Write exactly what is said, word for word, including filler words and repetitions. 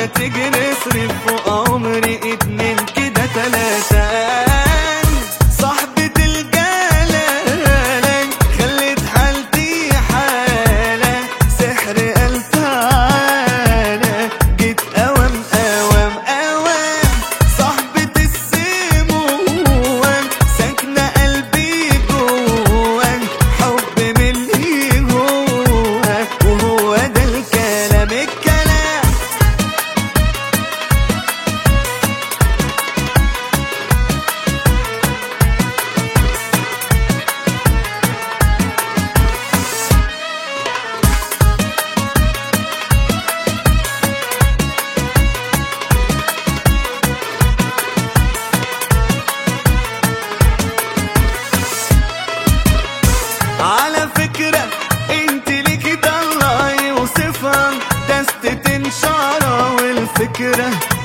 تيجي نصرف فوق عمري اتنين كده تلاتة. صاحبة الجلالة خلت حالتي حالة، سحر قال تعالى جيت أوام أوام أوام. صاحبة السموم ساكنة قلبي جوان، حب من اللي جواك وهو ده الكلام الكلام. على فكرة انت ليكي ده الله يوصفها، دستة شعرة والفكرة